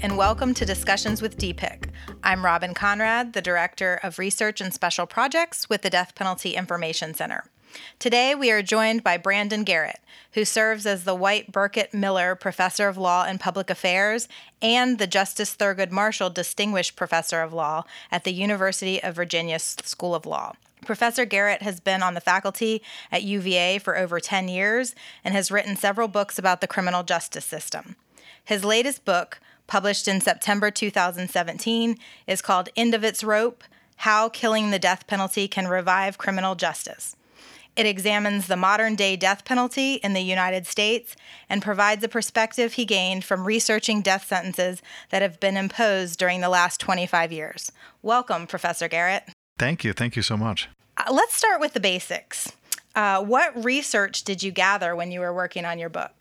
and welcome to Discussions with DPIC. I'm Robin Conrad, the Director of Research and Special Projects with the Death Penalty Information Center. Today, we are joined by Brandon Garrett, who serves as the White Burkett Miller Professor of Law and Public Affairs and the Justice Thurgood Marshall Distinguished Professor of Law at the University of Virginia School of Law. Professor Garrett has been on the faculty at UVA for over 10 years and has written several books about the criminal justice system. His latest book, published in September 2017, is called End of Its Rope: How Killing the Death Penalty Can Revive Criminal Justice. It examines the modern-day death penalty in the United States and provides a perspective he gained from researching death sentences that have been imposed during the last 25 years. Welcome, Professor Garrett. Thank you. Thank you so much. Let's start with the basics. What research did you gather when you were working on your book?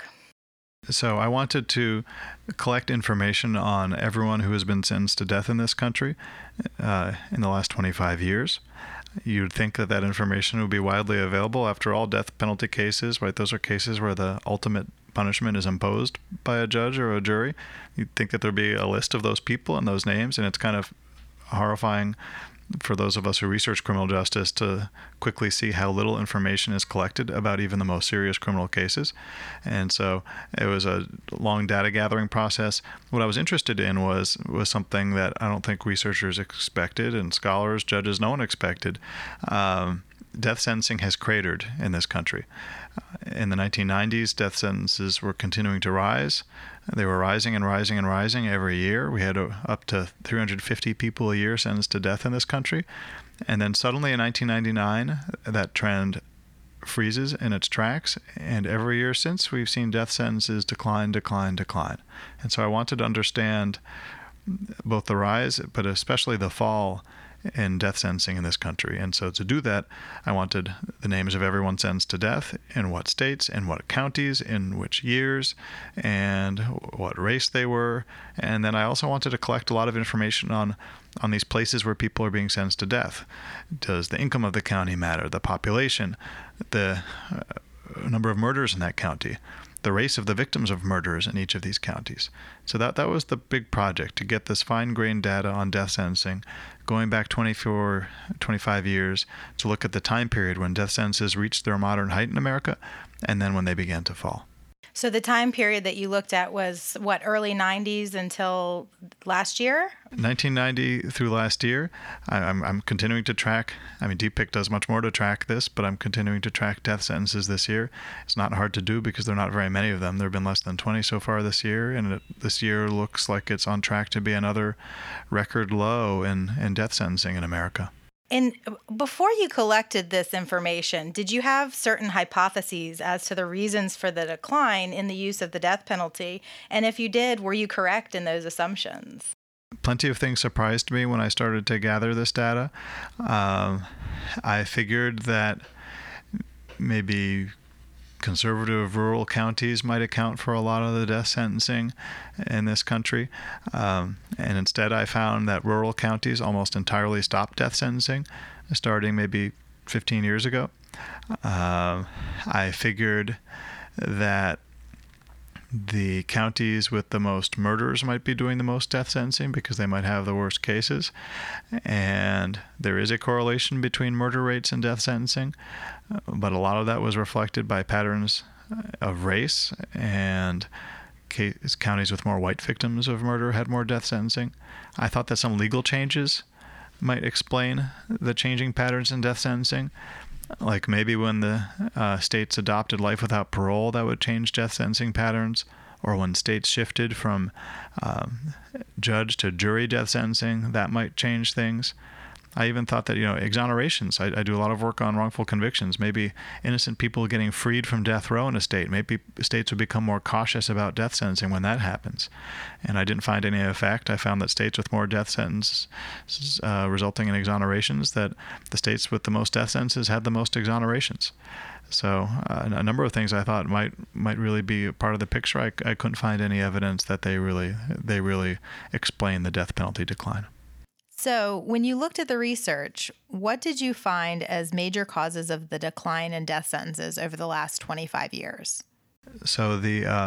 So I wanted to collect information on everyone who has been sentenced to death in this country in the last 25 years. You'd think that information would be widely available. After all, death penalty cases, right? Those are cases where the ultimate punishment is imposed by a judge or a jury. You'd think that there'd be a list of those people and those names, and it's kind of horrifying for those of us who research criminal justice to quickly see how little information is collected about even the most serious criminal cases. And so it was a long data gathering process. What I was interested in was something that I don't think researchers expected, and scholars, judges, no one expected. Death sentencing has cratered in this country. In the 1990s, death sentences were continuing to rise. They were rising and rising and rising every year. We had up to 350 people a year sentenced to death in this country. And then suddenly in 1999, that trend freezes in its tracks. And every year since, we've seen death sentences decline. And so I wanted to understand both the rise, but especially the fall in death sentencing in this country. And so to do that, I wanted the names of everyone sentenced to death, in what states, in what counties, in which years, and what race they were. And then I also wanted to collect a lot of information on these places where people are being sentenced to death. Does the income of the county matter? The population, the number of murders in that county, the race of the victims of murders in each of these counties. So that was the big project, to get this fine-grained data on death sentencing, going back 25 years, to look at the time period when death sentences reached their modern height in America, and then when they began to fall. So the time period that you looked at was, early 90s until last year? 1990 through last year. I'm continuing to track. DPIC does much more to track this, but I'm continuing to track death sentences this year. It's not hard to do because there are not very many of them. There have been less than 20 so far this year, and this year looks like it's on track to be another record low in death sentencing in America. And before you collected this information, did you have certain hypotheses as to the reasons for the decline in the use of the death penalty? And if you did, were you correct in those assumptions? Plenty of things surprised me when I started to gather this data. I figured that maybe conservative rural counties might account for a lot of the death sentencing in this country. And instead, I found that rural counties almost entirely stopped death sentencing, starting maybe 15 years ago. I figured that the counties with the most murders might be doing the most death sentencing because they might have the worst cases. And there is a correlation between murder rates and death sentencing, but a lot of that was reflected by patterns of race, and counties with more white victims of murder had more death sentencing. I thought that some legal changes might explain the changing patterns in death sentencing. Like maybe when the states adopted life without parole, that would change death sentencing patterns, or when states shifted from judge to jury death sentencing, that might change things. I even thought that, exonerations. I do a lot of work on wrongful convictions. Maybe innocent people getting freed from death row in a state. Maybe states would become more cautious about death sentencing when that happens. And I didn't find any effect. I found that states with more death sentences resulting in exonerations, that the states with the most death sentences had the most exonerations. So a number of things I thought might really be a part of the picture. I couldn't find any evidence that they really explain the death penalty decline. So when you looked at the research, what did you find as major causes of the decline in death sentences over the last 25 years? So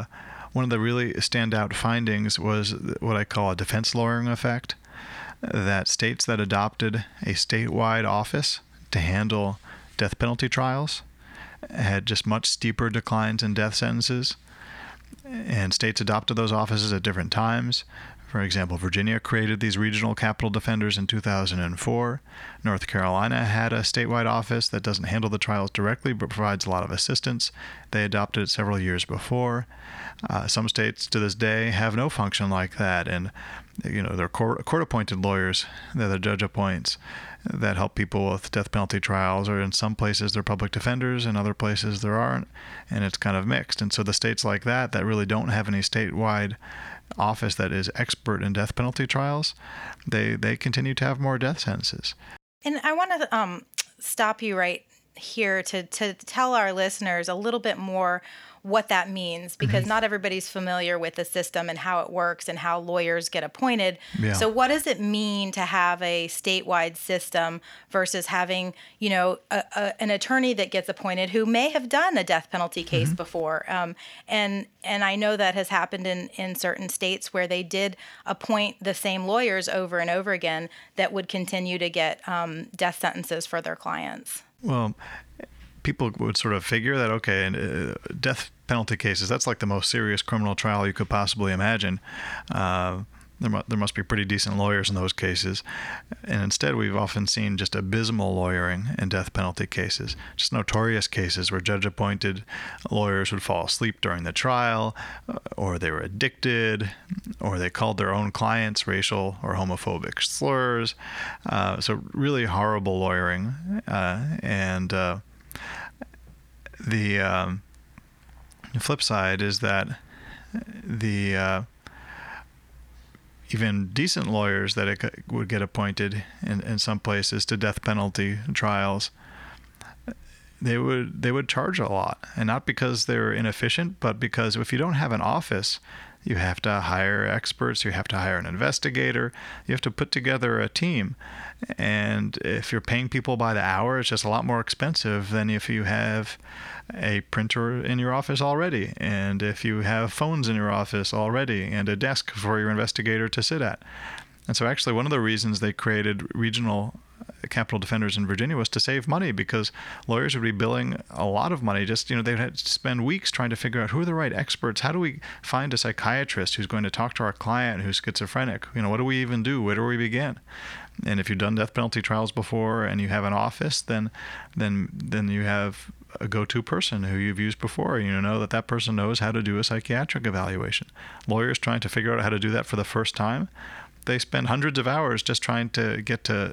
one of the really standout findings was what I call a defense lawyering effect, that states that adopted a statewide office to handle death penalty trials had just much steeper declines in death sentences, and states adopted those offices at different times. For example, Virginia created these regional capital defenders in 2004. North Carolina had a statewide office that doesn't handle the trials directly but provides a lot of assistance. They adopted it several years before. Some states to this day have no function like that, and they're court-appointed lawyers that the judge appoints that help people with death penalty trials, or in some places they're public defenders, in other places there aren't, and it's kind of mixed. And so the states like that really don't have any statewide office that is expert in death penalty trials, they continue to have more death sentences. And I want to stop you right here to tell our listeners a little bit more what that means, because not everybody's familiar with the system and how it works and how lawyers get appointed. Yeah. So what does it mean to have a statewide system versus having, an attorney that gets appointed who may have done a death penalty case before? And I know that has happened in certain states where they did appoint the same lawyers over and over again that would continue to get death sentences for their clients. Well, people would sort of figure that, okay, in death penalty cases, that's like the most serious criminal trial you could possibly imagine. There must be pretty decent lawyers in those cases. And instead, we've often seen just abysmal lawyering in death penalty cases, just notorious cases where judge-appointed lawyers would fall asleep during the trial, or they were addicted, or they called their own clients racial or homophobic slurs. So really horrible lawyering. The flip side is that even decent lawyers that would get appointed in some places to death penalty trials, they would charge a lot, and not because they're inefficient, but because if you don't have an office, you have to hire experts, you have to hire an investigator, you have to put together a team. And if you're paying people by the hour, it's just a lot more expensive than if you have a printer in your office already, and if you have phones in your office already, and a desk for your investigator to sit at. And so actually one of the reasons they created regional capital defenders in Virginia was to save money, because lawyers would be billing a lot of money. Just, they'd have to spend weeks trying to figure out who are the right experts. How do we find a psychiatrist who's going to talk to our client who's schizophrenic? What do we even do? Where do we begin? And if you've done death penalty trials before and you have an office, then you have a go-to person who you've used before. You know that person knows how to do a psychiatric evaluation. Lawyers trying to figure out how to do that for the first time, they spend hundreds of hours just trying to get to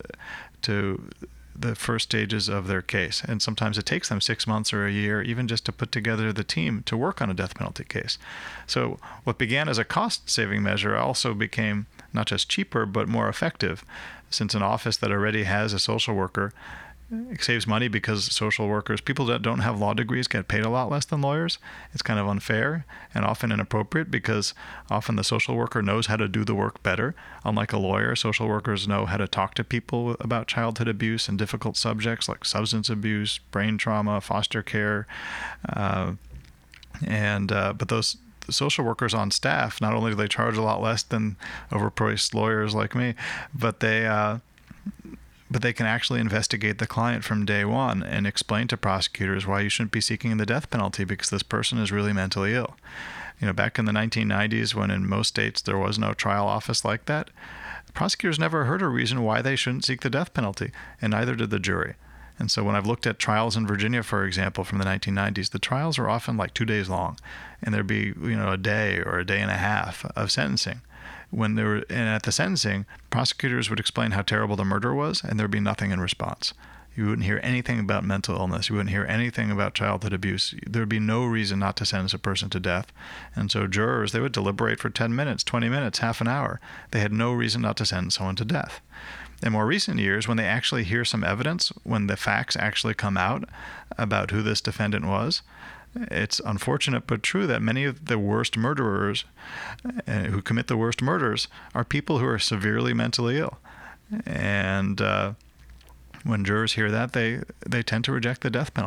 the first stages of their case. And sometimes it takes them 6 months or a year even just to put together the team to work on a death penalty case. So what began as a cost-saving measure also became not just cheaper, but more effective, since an office that already has a social worker, it saves money because social workers, people that don't have law degrees, get paid a lot less than lawyers. It's kind of unfair and often inappropriate, because often the social worker knows how to do the work better. Unlike a lawyer, social workers know how to talk to people about childhood abuse and difficult subjects like substance abuse, brain trauma, foster care. But those social workers on staff, not only do they charge a lot less than overpriced lawyers like me, but they can actually investigate the client from day one and explain to prosecutors why you shouldn't be seeking the death penalty, because this person is really mentally ill. Back in the 1990s, when in most states there was no trial office like that, prosecutors never heard a reason why they shouldn't seek the death penalty, and neither did the jury. And so when I've looked at trials in Virginia, for example, from the 1990s, the trials are often like 2 days long, and there'd be a day or a day and a half of sentencing. And at the sentencing, prosecutors would explain how terrible the murder was, and there'd be nothing in response. You wouldn't hear anything about mental illness. You wouldn't hear anything about childhood abuse. There would be no reason not to sentence a person to death. And so jurors, they would deliberate for 10 minutes, 20 minutes, half an hour. They had no reason not to sentence someone to death. In more recent years, when they actually hear some evidence, when the facts actually come out about who this defendant was, it's unfortunate but true that many of the worst murderers who commit the worst murders are people who are severely mentally ill. And when jurors hear that, they tend to reject the death penalty.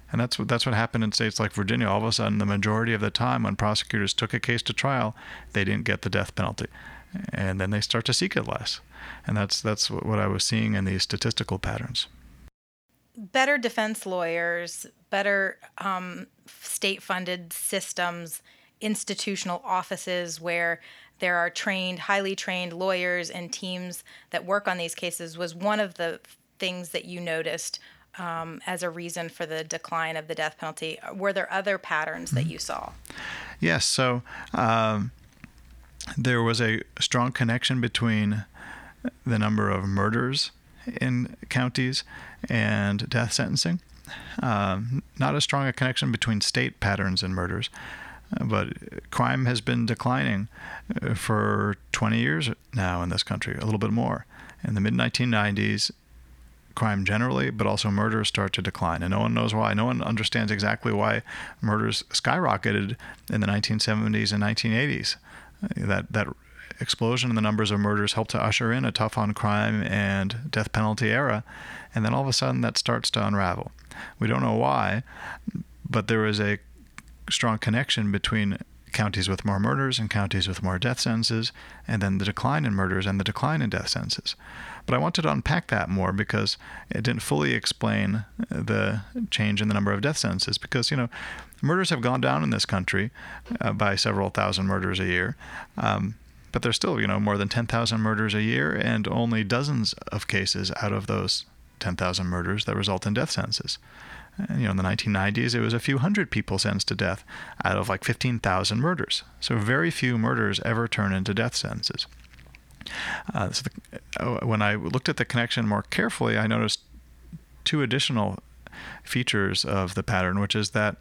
And that's what happened in states like Virginia. All of a sudden, the majority of the time when prosecutors took a case to trial, they didn't get the death penalty. And then they start to seek it less. And that's what I was seeing in these statistical patterns. Better defense lawyers, better state-funded systems, institutional offices where there are highly trained lawyers and teams that work on these cases was one of the things that you noticed as a reason for the decline of the death penalty. Were there other patterns that you saw? Yes. So there was a strong connection between the number of murders in counties and death sentencing. Not as strong a connection between state patterns and murders, but crime has been declining for 20 years now in this country, a little bit more. In the mid-1990s, crime generally, but also murders start to decline. And no one knows why. No one understands exactly why murders skyrocketed in the 1970s and 1980s. That explosion in the numbers of murders helped to usher in a tough on crime and death penalty era. And then all of a sudden that starts to unravel. We don't know why, but there is a strong connection between counties with more murders and counties with more death sentences, and then the decline in murders and the decline in death sentences. But I wanted to unpack that more because it didn't fully explain the change in the number of death sentences, because, murders have gone down in this country by several thousand murders a year. But there's still, more than 10,000 murders a year, and only dozens of cases out of those 10,000 murders that result in death sentences. And, in the 1990s, it was a few hundred people sentenced to death out of like 15,000 murders. So very few murders ever turn into death sentences. When I looked at the connection more carefully, I noticed two additional features of the pattern, which is that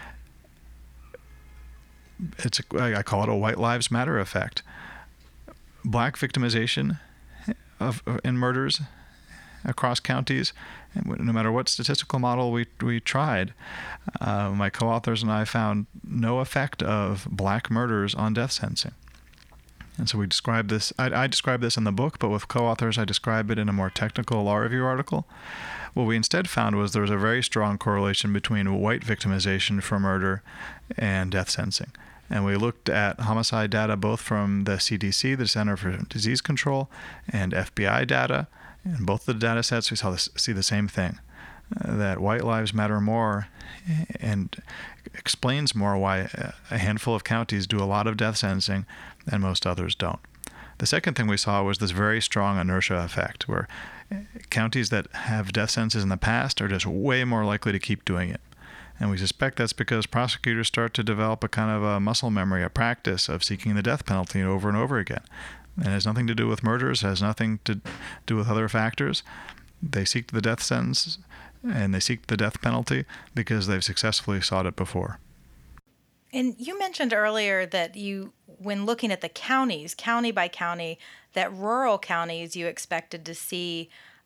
I call it a White Lives Matter effect. Black victimization in murders across counties, no matter what statistical model we tried, my co-authors and I found no effect of black murders on death sentencing. And so we describe this, I describe this in the book, but with co-authors I describe it in a more technical law review article. What we instead found was there was a very strong correlation between white victimization for murder and death sentencing. And we looked at homicide data both from the CDC, the Center for Disease Control, and FBI data. In both the data sets, we see the same thing, that white lives matter more, and explains more why a handful of counties do a lot of death sentencing and most others don't. The second thing we saw was this very strong inertia effect, where counties that have death sentences in the past are just way more likely to keep doing it. And we suspect that's because prosecutors start to develop a kind of a muscle memory, a practice of seeking the death penalty over and over again. And it has nothing to do with murders, it has nothing to do with other factors. They seek the death sentence and they seek the death penalty because they've successfully sought it before. And you mentioned earlier that when looking at the counties, county by county, that rural counties you expected to see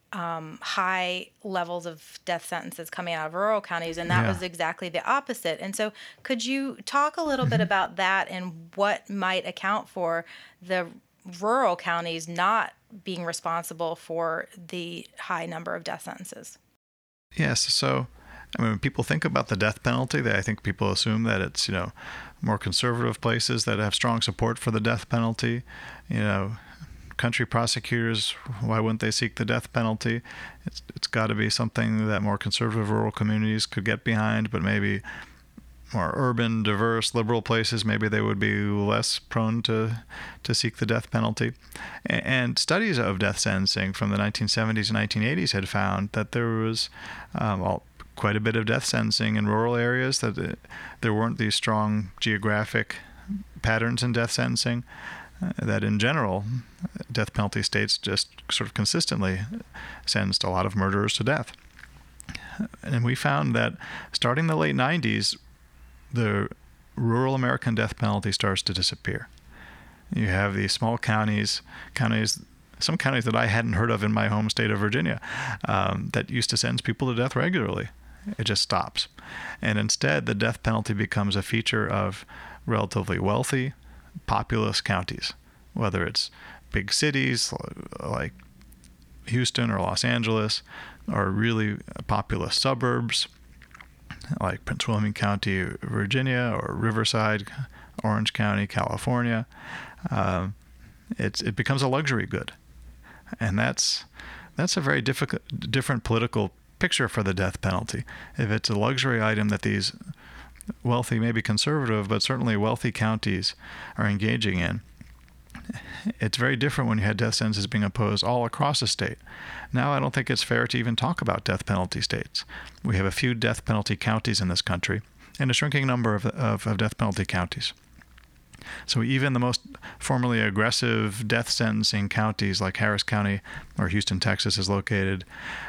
high levels of death sentences coming out of rural counties, and that was exactly the opposite. And so could you talk a little bit about that and what might account for the rural counties not being responsible for the high number of death sentences? Yes. So, when people think about the death penalty, I think people assume that it's, more conservative places that have strong support for the death penalty. Country prosecutors, why wouldn't they seek the death penalty? It's got to be something that more conservative rural communities could get behind, but maybe more urban, diverse, liberal places, maybe they would be less prone to seek the death penalty. And studies of death sentencing from the 1970s and 1980s had found that there was quite a bit of death sentencing in rural areas, that there weren't these strong geographic patterns in death sentencing, that in general, death penalty states just sort of consistently sentenced a lot of murderers to death. And we found that starting in the late 90s, the rural American death penalty starts to disappear. You have these small counties, some counties that I hadn't heard of in my home state of Virginia, that used to sentence people to death regularly. It just stops. And instead, the death penalty becomes a feature of relatively wealthy, populous counties, whether it's big cities like Houston or Los Angeles, or really populous suburbs, like Prince William County, Virginia, or Riverside, Orange County, California. It becomes a luxury good, and that's a very different political picture for the death penalty. If it's a luxury item that these wealthy, maybe conservative, but certainly wealthy counties are engaging in, it's very different when you had death sentences being imposed all across the state. Now I don't think it's fair to even talk about death penalty states. We have a few death penalty counties in this country and a shrinking number of death penalty counties. So even the most formerly aggressive death sentencing counties like Harris County, where Houston, Texas is located,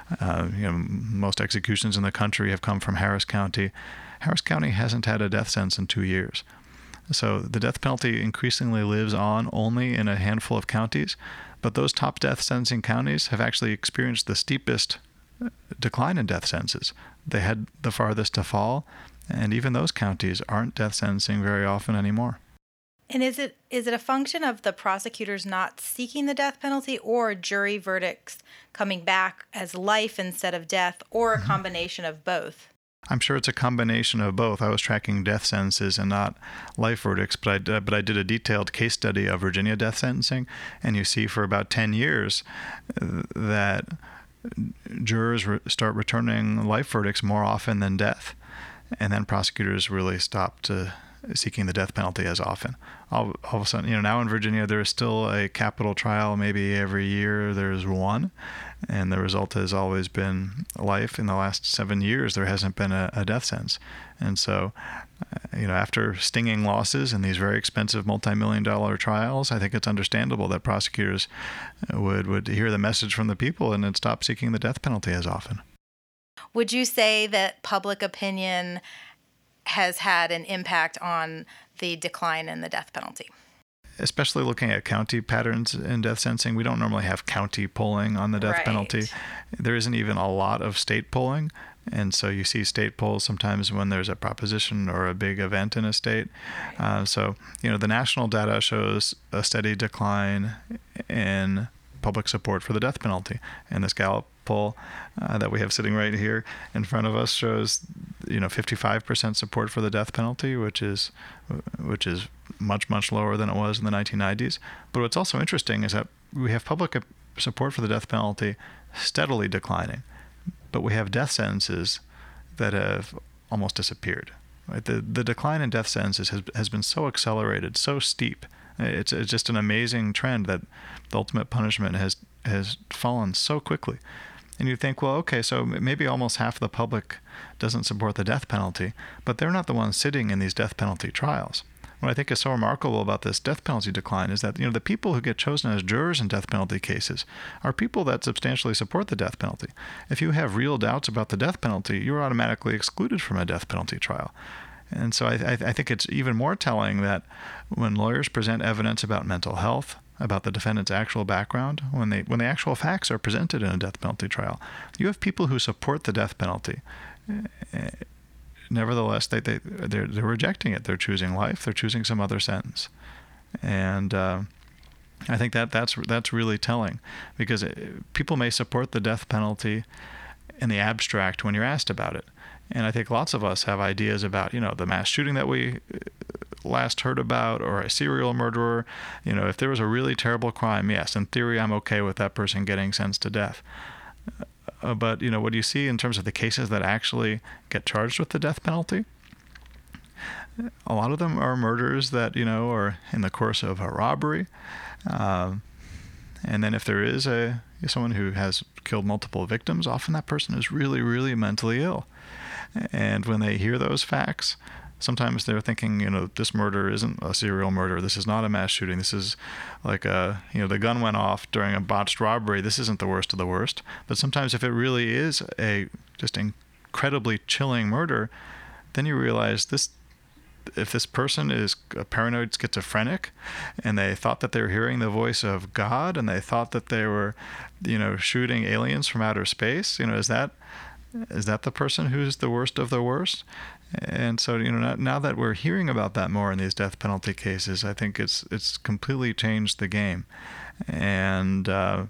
most executions in the country have come from Harris County. Harris County hasn't had a death sentence in 2 years. So the death penalty increasingly lives on only in a handful of counties, but those top death sentencing counties have actually experienced the steepest decline in death sentences. They had the farthest to fall, and even those counties aren't death sentencing very often anymore. And is it a function of the prosecutors not seeking the death penalty, or jury verdicts coming back as life instead of death, or a combination of both? I'm sure it's a combination of both. I was tracking death sentences and not life verdicts, but I did a detailed case study of Virginia death sentencing, and you see for about 10 years that jurors start returning life verdicts more often than death, and then prosecutors really stopped seeking the death penalty as often. All of a sudden, now in Virginia there is still a capital trial. Maybe every year there's one, and the result has always been life. In the last 7 years, there hasn't been a death sentence. And so, after stinging losses in these very expensive multi-million-dollar trials, I think it's understandable that prosecutors would hear the message from the people and then stop seeking the death penalty as often. Would you say that public opinion has had an impact on the decline in the death penalty? Especially looking at county patterns in death sentencing, we don't normally have county polling on the death penalty. There isn't even a lot of state polling. And so you see state polls sometimes when there's a proposition or a big event in a state. So the national data shows a steady decline in public support for the death penalty. And this Gallup poll that we have sitting right here in front of us shows 55% support for the death penalty, which is much lower than it was in the 1990s. But what's also interesting is that we have public support for the death penalty steadily declining, but we have death sentences that have almost disappeared. Right? The decline in death sentences has been so accelerated, so steep. It's just an amazing trend that the ultimate punishment has fallen so quickly. And you think, well, okay, so maybe almost half the public doesn't support the death penalty, but they're not the ones sitting in these death penalty trials. What I think is so remarkable about this death penalty decline is that the people who get chosen as jurors in death penalty cases are people that substantially support the death penalty. If you have real doubts about the death penalty, you're automatically excluded from a death penalty trial. And so I think it's even more telling that when lawyers present evidence about mental health, about the defendant's actual background, when the actual facts are presented in a death penalty trial, you have people who support the death penalty. Nevertheless, they're rejecting it. They're choosing life. They're choosing some other sentence, and I think that's really telling, because people may support the death penalty in the abstract when you're asked about it. And I think lots of us have ideas about, the mass shooting that we last heard about, or a serial murderer. If there was a really terrible crime, yes, in theory, I'm okay with that person getting sentenced to death. But, what do you see in terms of the cases that actually get charged with the death penalty? A lot of them are murders that, are in the course of a robbery. And then if there is someone who has killed multiple victims, often that person is really, really mentally ill. And when they hear those facts, sometimes they're thinking, this murder isn't a serial murder. This is not a mass shooting. This is like the gun went off during a botched robbery. This isn't the worst of the worst. But sometimes if it really is a just incredibly chilling murder, then you realize if this person is a paranoid schizophrenic and they thought that they were hearing the voice of God and they thought that they were, shooting aliens from outer space, is that the person who's the worst of the worst? And so, now that we're hearing about that more in these death penalty cases, I think it's completely changed the game. And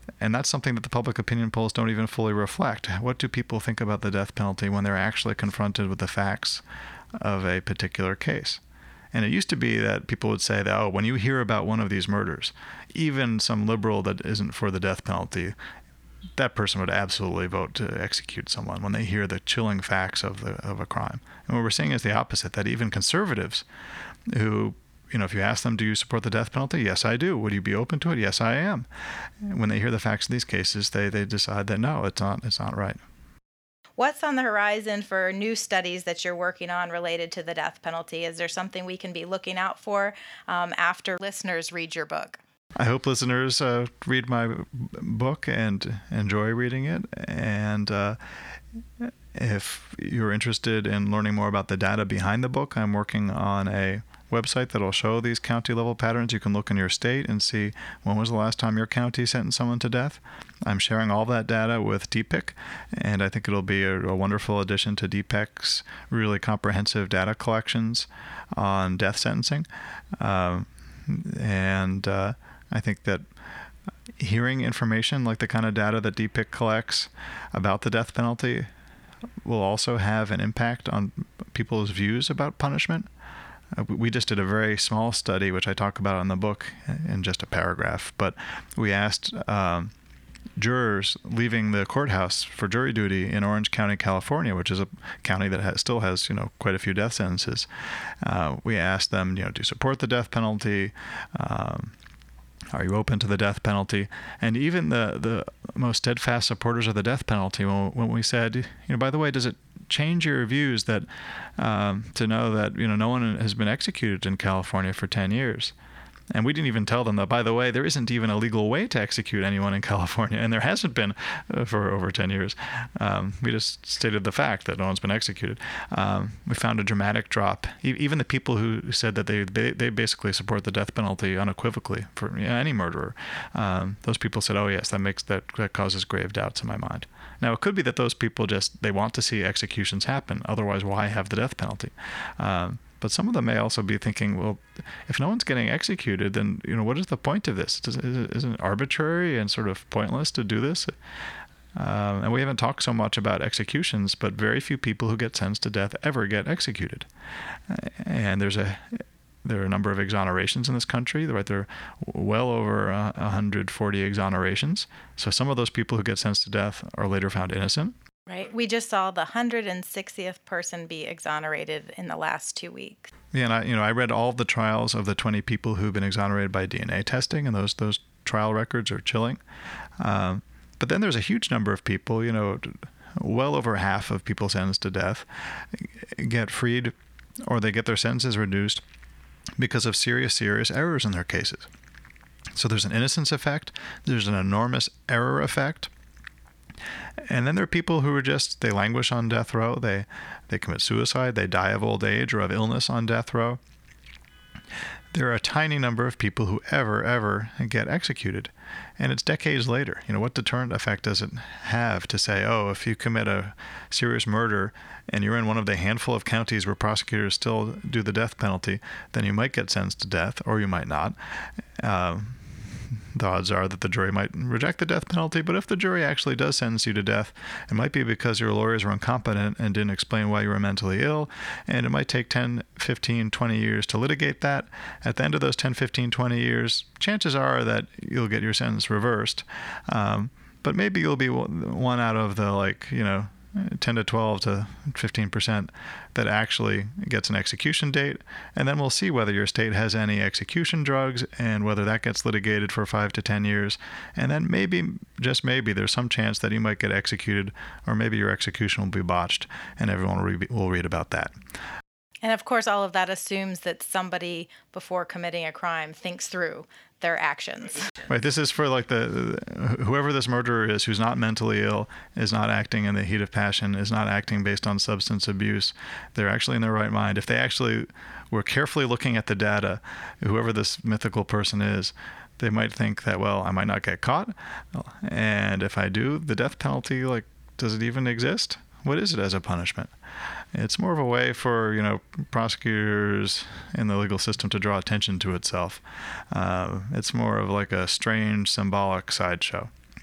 And that's something that the public opinion polls don't even fully reflect. What do people think about the death penalty when they're actually confronted with the facts of a particular case? And it used to be that people would say that, oh, when you hear about one of these murders, even some liberal that isn't for the death penalty, that person would absolutely vote to execute someone when they hear the chilling facts of a crime. And what we're seeing is the opposite, that even conservatives who, if you ask them, do you support the death penalty? Yes, I do. Would you be open to it? Yes, I am. When they hear the facts of these cases, they decide that no, it's not right. What's on the horizon for new studies that you're working on related to the death penalty? Is there something we can be looking out for after listeners read your book? I hope listeners read my book and enjoy reading it. And if you're interested in learning more about the data behind the book, I'm working on a website that'll show these county level patterns. You can look in your state and see when was the last time your county sentenced someone to death. I'm sharing all that data with DPIC, and I think it'll be a wonderful addition to DPIC's really comprehensive data collections on death sentencing. I think that hearing information like the kind of data that DPIC collects about the death penalty will also have an impact on people's views about punishment. We just did a very small study, which I talk about in the book in just a paragraph, but we asked jurors leaving the courthouse for jury duty in Orange County, California, which is a county that still has quite a few death sentences. We asked them, do you support the death penalty? Are you open to the death penalty? And even the most steadfast supporters of the death penalty, when we said, by the way, does it change your views that to know that no one has been executed in California for 10 years? And we didn't even tell them that, by the way, there isn't even a legal way to execute anyone in California, and there hasn't been for over 10 years. We just stated the fact that no one's been executed. We found a dramatic drop. Even the people who said that they basically support the death penalty unequivocally for any murderer, those people said, oh yes, that causes grave doubts in my mind. Now, it could be that those people they want to see executions happen. Otherwise, why have the death penalty? But some of them may also be thinking, well, if no one's getting executed, then what is the point of this? Isn't it arbitrary and sort of pointless to do this? And we haven't talked so much about executions, but very few people who get sentenced to death ever get executed. And there are a number of exonerations in this country. Right? There are well over 140 exonerations. So some of those people who get sentenced to death are later found innocent. Right. We just saw the 160th person be exonerated in the last 2 weeks. Yeah, and I read all of the trials of the 20 people who've been exonerated by DNA testing, and those trial records are chilling. But then there's a huge number of people, well over half of people sentenced to death get freed, or they get their sentences reduced because of serious errors in their cases. So there's an innocence effect, there's an enormous error effect. And then there are people who are they languish on death row, they commit suicide, they die of old age or of illness on death row. There are a tiny number of people who ever get executed. And it's decades later. What deterrent effect does it have to say, oh, if you commit a serious murder and you're in one of the handful of counties where prosecutors still do the death penalty, then you might get sentenced to death or you might not. The odds are that the jury might reject the death penalty, but if the jury actually does sentence you to death, it might be because your lawyers were incompetent and didn't explain why you were mentally ill, and it might take 10, 15, 20 years to litigate that. At the end of those 10, 15, 20 years, chances are that you'll get your sentence reversed, but maybe you'll be one out of the 10 to 12 to 15% that actually gets an execution date. And then we'll see whether your state has any execution drugs and whether that gets litigated for 5 to 10 years. And then maybe, just maybe, there's some chance that you might get executed, or maybe your execution will be botched, and everyone will read about that. And of course, all of that assumes that somebody, before committing a crime, thinks through their actions. Right. This is for whoever this murderer is, who's not mentally ill, is not acting in the heat of passion, is not acting based on substance abuse. They're actually in their right mind. If they actually were carefully looking at the data, whoever this mythical person is, they might think that, well, I might not get caught. And if I do, the death penalty, does it even exist? What is it as a punishment? It's more of a way for, prosecutors in the legal system to draw attention to itself. It's more of a strange symbolic sideshow.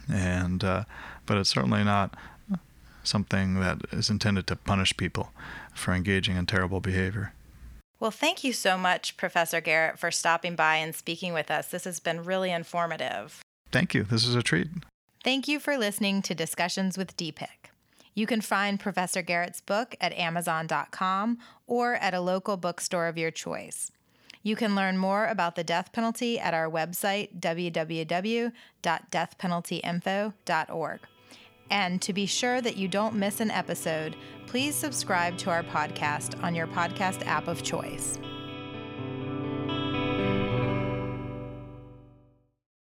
and but it's certainly not something that is intended to punish people for engaging in terrible behavior. Well, thank you so much, Professor Garrett, for stopping by and speaking with us. This has been really informative. Thank you. This is a treat. Thank you for listening to Discussions with DPIC. You can find Professor Garrett's book at Amazon.com or at a local bookstore of your choice. You can learn more about the death penalty at our website, www.deathpenaltyinfo.org. And to be sure that you don't miss an episode, please subscribe to our podcast on your podcast app of choice.